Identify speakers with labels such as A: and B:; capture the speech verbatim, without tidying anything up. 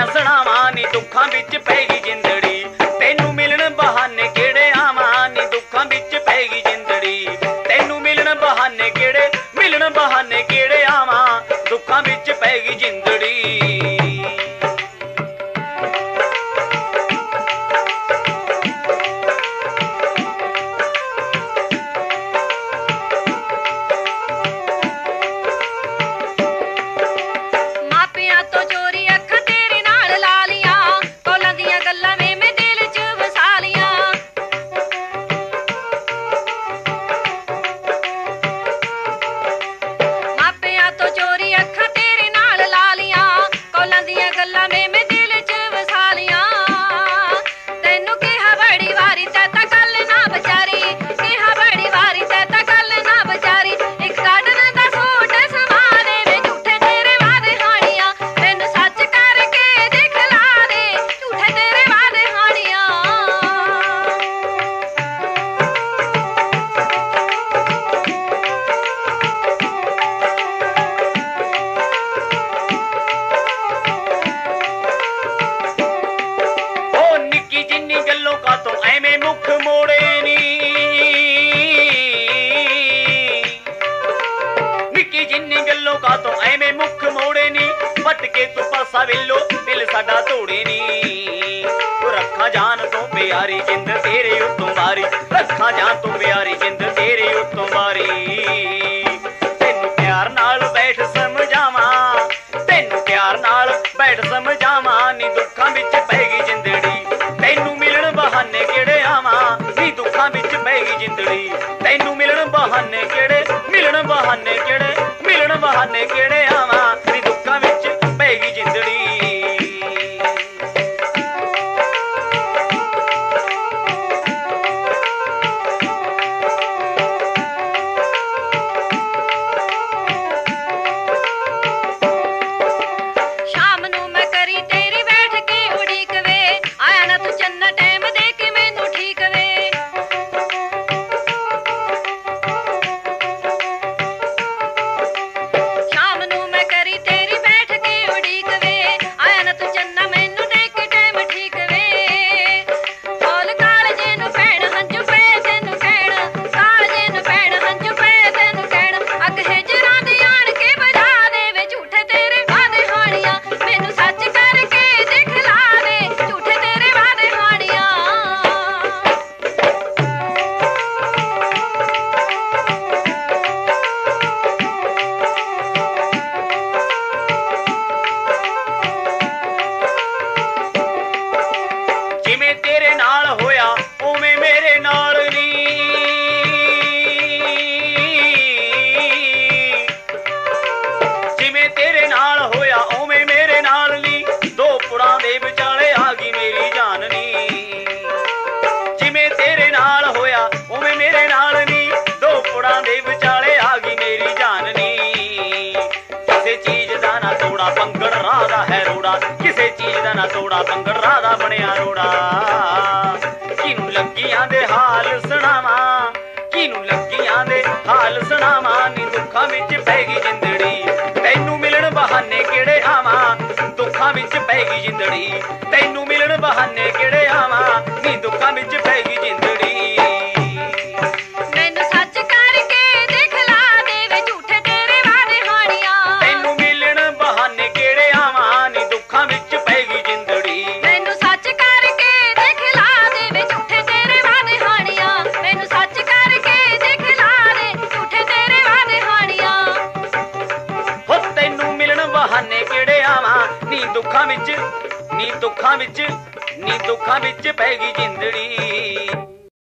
A: कहानियां सुनावा नी दुखां विच पैगी जिंदड़ी। तैनू मिलन बहाने केड़े आवा नी दुखां विच पैगी जिंदड़ी। तैनू मिलन बहाने केड़े मिलन बहाने केड़े आवा दुखां विच पैगी जिंदड़ी। भटके तू पासा वेलो दिल साडा तोड़े नी। रखा जान तो प्यारी जिंद तेरे उत्तों बारी। रखा जान तो प्यारी जिंद तेरे उत्तों बारी। तेनू प्यार नाल बैठ समझावा तेनू प्यार नाल बैठ समझावा नी दुखां विच पैगी जिंदड़ी। तैनू मिलन बहाने केड़े आवा नी दुखां विच पैगी जिंदड़ी। तैनू मिलन बहाने केड़े मिलन बहाने केड़े मिलन बहाने केड़े आवा नी दुखां विच पैगी जिंदड़ी। किसे चीज दा ना तोड़ा पंगड़ राधा बनिया रोड़ा। किनू लगियां दे हाल सुनावा किनू लगियां दे हाल सुनावा नी दुखां विच पैगी जिंदड़ी। तैनू मिलन बहाने केड़े आवा दुखां विच पैगी जिंदड़ी। तैनू मिलन बहाने केड़े आवा नी दुखां विच पैगी जिंदड़ी। नी दुखां विच नी दुखां विच नी दुखां विच पैगी जिंदड़ी।